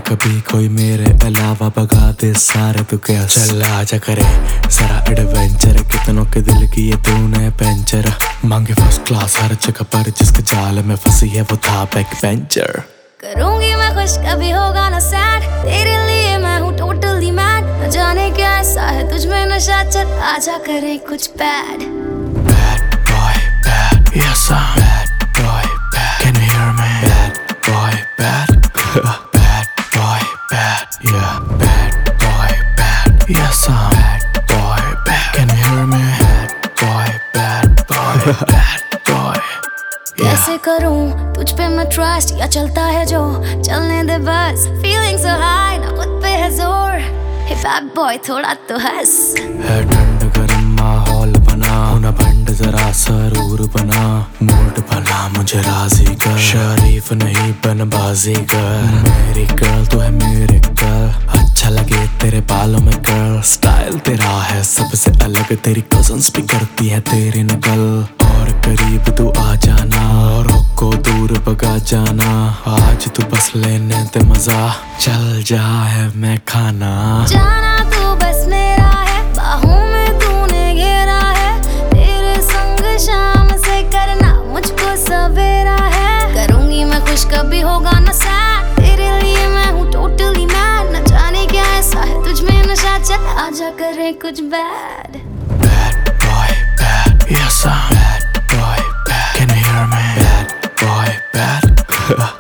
कभी कोई मेरे अलावा भगा दे सारे तू क्या चल आजा करे जरा एडवेंचर कितनों के दिल की ये तूने पेंचर मांगे फर्स्ट क्लास हर जगह पर जिसके जाल में फंसी है वो था बैक बेंचर। करूंगी मैं खुश कभी होगा ना सैड तेरे लिए मैं हूँ टोटली मैड न जाने क्या ऐसा है तुझ में नशा चल आजा करे कुछ bad. Bad boy bad yes I'm bad boy bad can you hear me bad boy bad bad boy bad yeah bad boy bad yes I'm bad boy bad can you hear me bad boy bad boy कैसे करूं तुझ पे मैं trust या चलता है जो चलने दे बस फीलिंग सो हाई ना खुद पे है जोर हे बैड बॉय थोड़ा तो हंस है ठंड गर्म माहौल बना ना भंड जरा सरूर बना मूड बना मुझे राजी कर शरीफ नहीं बन बाजी कर मेरी गर्ल तो है मेरे गर्ल अच्छा लगे तेरे बालों में कर्ल स्टाइल तेरा है सबसे अलग तेरी कजन्स भी करती है तेरी नकल और करीब तू आ जाना और को दूर भगा जाना आज तू बस लेने दे मजा चल जा है मैं खाना जाना तू बस मेरा है बाहों में तूने घेरा है तेरे संग शाम से करना मुझको सवेरा है करूंगी मैं खुश कभी होगा ना सैड तेरे लिए मैं हूँ टोटली मैड न जाने क्या ऐसा है तुझ में नशा चल आजा करे कुछ bad. Bad boy bad yes I'm bad boy bad can you hear me bad boy bad